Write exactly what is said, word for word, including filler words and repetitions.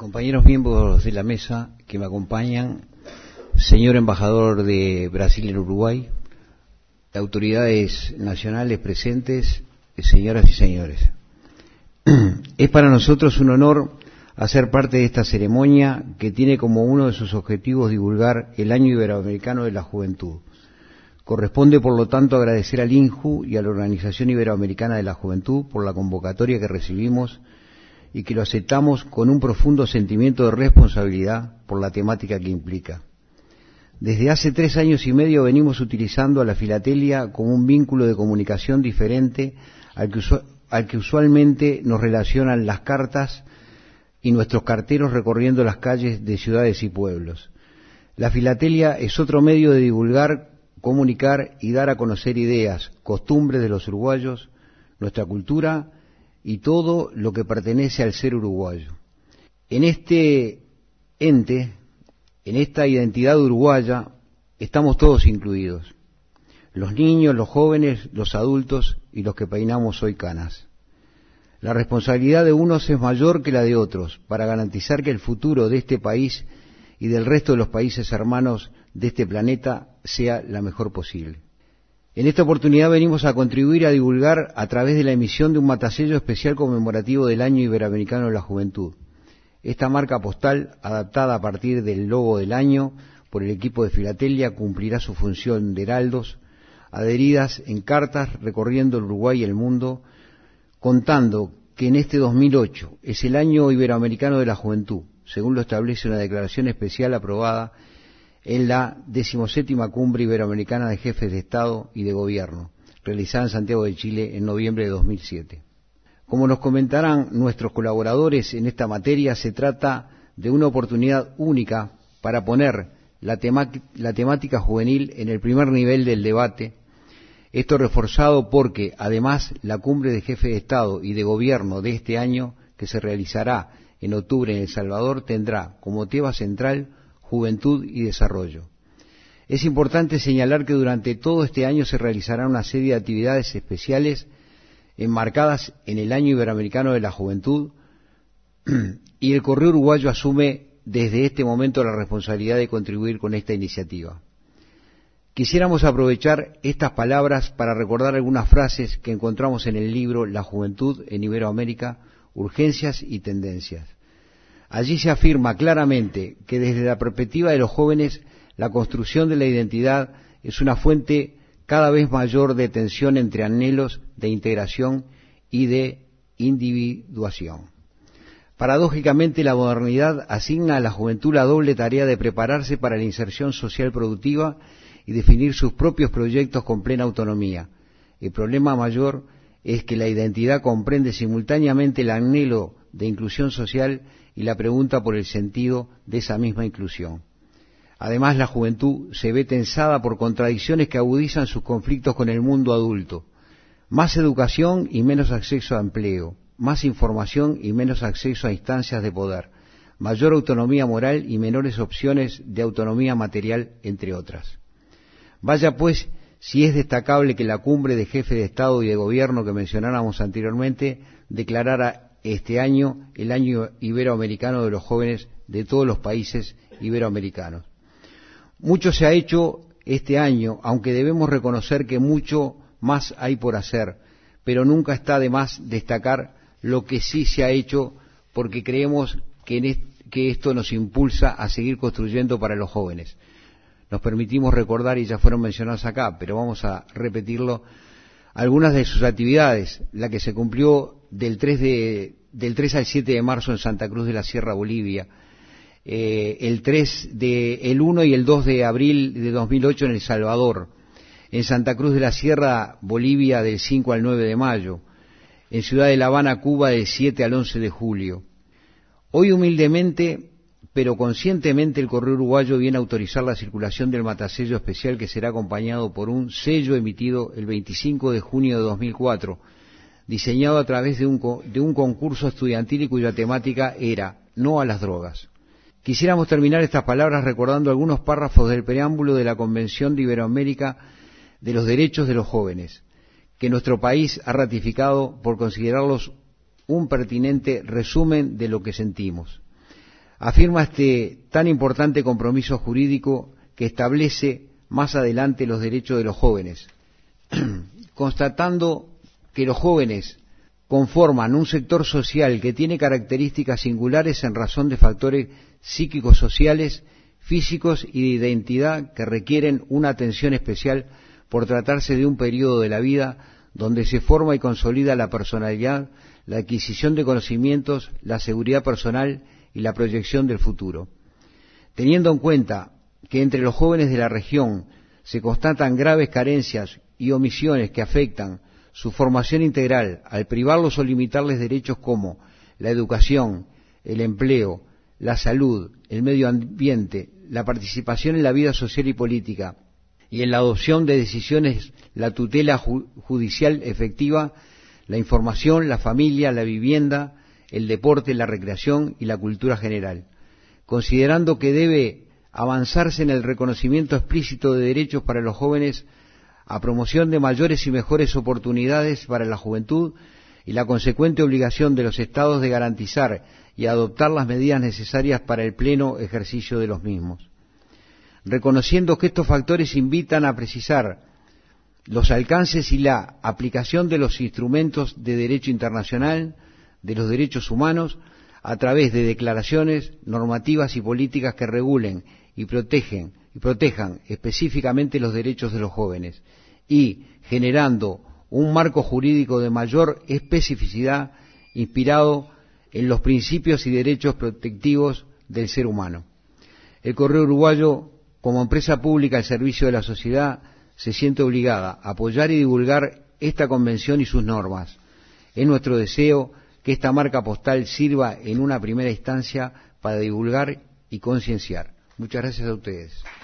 Compañeros miembros de la mesa que me acompañan, señor embajador de Brasil en Uruguay, autoridades nacionales presentes, señoras y señores. Es para nosotros un honor hacer parte de esta ceremonia que tiene como uno de sus objetivos divulgar el Año Iberoamericano de la Juventud. Corresponde, por lo tanto, agradecer al INJU y a la Organización Iberoamericana de la Juventud por la convocatoria que recibimos y que lo aceptamos con un profundo sentimiento de responsabilidad por la temática que implica. Desde hace tres años y medio venimos utilizando a la filatelia como un vínculo de comunicación diferente al que, usu- al que usualmente nos relacionan las cartas y nuestros carteros recorriendo las calles de ciudades y pueblos. La filatelia es otro medio de divulgar, comunicar y dar a conocer ideas, costumbres de los uruguayos, nuestra cultura y todo lo que pertenece al ser uruguayo. En este ente, en esta identidad uruguaya, estamos todos incluidos, los niños, los jóvenes, los adultos y los que peinamos hoy canas. La responsabilidad de unos es mayor que la de otros para garantizar que el futuro de este país y del resto de los países hermanos de este planeta sea la mejor posible. En esta oportunidad venimos a contribuir a divulgar a través de la emisión de un matasello especial conmemorativo del Año Iberoamericano de la Juventud. Esta marca postal, adaptada a partir del logo del año por el equipo de filatelia, cumplirá su función de heraldos, adheridas en cartas recorriendo el Uruguay y el mundo, contando que en este dos mil ocho es el Año Iberoamericano de la Juventud, según lo establece una declaración especial aprobada en la decimoséptima Cumbre Iberoamericana de Jefes de Estado y de Gobierno, realizada en Santiago de Chile en noviembre de dos mil siete. Como nos comentarán nuestros colaboradores en esta materia, se trata de una oportunidad única para poner la, tema, la temática juvenil en el primer nivel del debate, esto reforzado porque, además, la Cumbre de Jefes de Estado y de Gobierno de este año, que se realizará en octubre en El Salvador, tendrá como tema central Juventud y Desarrollo. Es importante señalar que durante todo este año se realizará una serie de actividades especiales enmarcadas en el Año Iberoamericano de la Juventud y el Correo Uruguayo asume desde este momento la responsabilidad de contribuir con esta iniciativa. Quisiéramos aprovechar estas palabras para recordar algunas frases que encontramos en el libro La Juventud en Iberoamérica, Urgencias y Tendencias. Allí se afirma claramente que desde la perspectiva de los jóvenes la construcción de la identidad es una fuente cada vez mayor de tensión entre anhelos de integración y de individuación. Paradójicamente, la modernidad asigna a la juventud la doble tarea de prepararse para la inserción social productiva y definir sus propios proyectos con plena autonomía. El problema mayor es que la identidad comprende simultáneamente el anhelo de inclusión social y la pregunta por el sentido de esa misma inclusión. Además, la juventud se ve tensada por contradicciones que agudizan sus conflictos con el mundo adulto. Más educación y menos acceso a empleo, más información y menos acceso a instancias de poder, mayor autonomía moral y menores opciones de autonomía material, entre otras. Vaya pues si es destacable que la Cumbre de Jefes de Estado y de Gobierno que mencionáramos anteriormente declarara este año el Año Iberoamericano de los Jóvenes de todos los países iberoamericanos. Mucho se ha hecho este año, aunque debemos reconocer que mucho más hay por hacer, pero nunca está de más destacar lo que sí se ha hecho, porque creemos que, en est- que esto nos impulsa a seguir construyendo para los jóvenes. Nos permitimos recordar, y ya fueron mencionados acá, pero vamos a repetirlo, algunas de sus actividades, la que se cumplió del tres, de, del tres al siete de marzo en Santa Cruz de la Sierra, Bolivia, eh, el tres de, el uno y el dos de abril de dos mil ocho en El Salvador, en Santa Cruz de la Sierra, Bolivia, del cinco al nueve de mayo, en Ciudad de La Habana, Cuba, del siete al once de julio. Hoy humildemente, pero conscientemente, el Correo Uruguayo viene a autorizar la circulación del matasello especial que será acompañado por un sello emitido el veinticinco de junio de dos mil cuatro, diseñado a través de un, de un concurso estudiantil y cuya temática era No a las drogas. Quisiéramos terminar estas palabras recordando algunos párrafos del preámbulo de la Convención de Iberoamérica de los Derechos de los Jóvenes, que nuestro país ha ratificado por considerarlos un pertinente resumen de lo que sentimos. afirma este tan importante compromiso jurídico que establece más adelante los derechos de los jóvenes, constatando que los jóvenes conforman un sector social que tiene características singulares en razón de factores psíquicos, sociales, físicos y de identidad que requieren una atención especial por tratarse de un periodo de la vida donde se forma y consolida la personalidad, la adquisición de conocimientos, la seguridad personal y la proyección del futuro. Teniendo en cuenta que entre los jóvenes de la región se constatan graves carencias y omisiones que afectan su formación integral al privarlos o limitarles derechos como la educación, el empleo, la salud, el medio ambiente, la participación en la vida social y política y en la adopción de decisiones, la tutela ju- judicial efectiva, la información, la familia, la vivienda, el deporte, la recreación y la cultura general, considerando que debe avanzarse en el reconocimiento explícito de derechos para los jóvenes, a promoción de mayores y mejores oportunidades para la juventud y la consecuente obligación de los Estados de garantizar y adoptar las medidas necesarias para el pleno ejercicio de los mismos. Reconociendo que estos factores invitan a precisar los alcances y la aplicación de los instrumentos de derecho internacional, de los derechos humanos, a través de declaraciones, normativas y políticas que regulen y protegen y protejan específicamente los derechos de los jóvenes, y generando un marco jurídico de mayor especificidad inspirado en los principios y derechos protectivos del ser humano. El Correo Uruguayo, como empresa pública al servicio de la sociedad, se siente obligada a apoyar y divulgar esta convención y sus normas. Es nuestro deseo que esta marca postal sirva en una primera instancia para divulgar y concienciar. Muchas gracias a ustedes.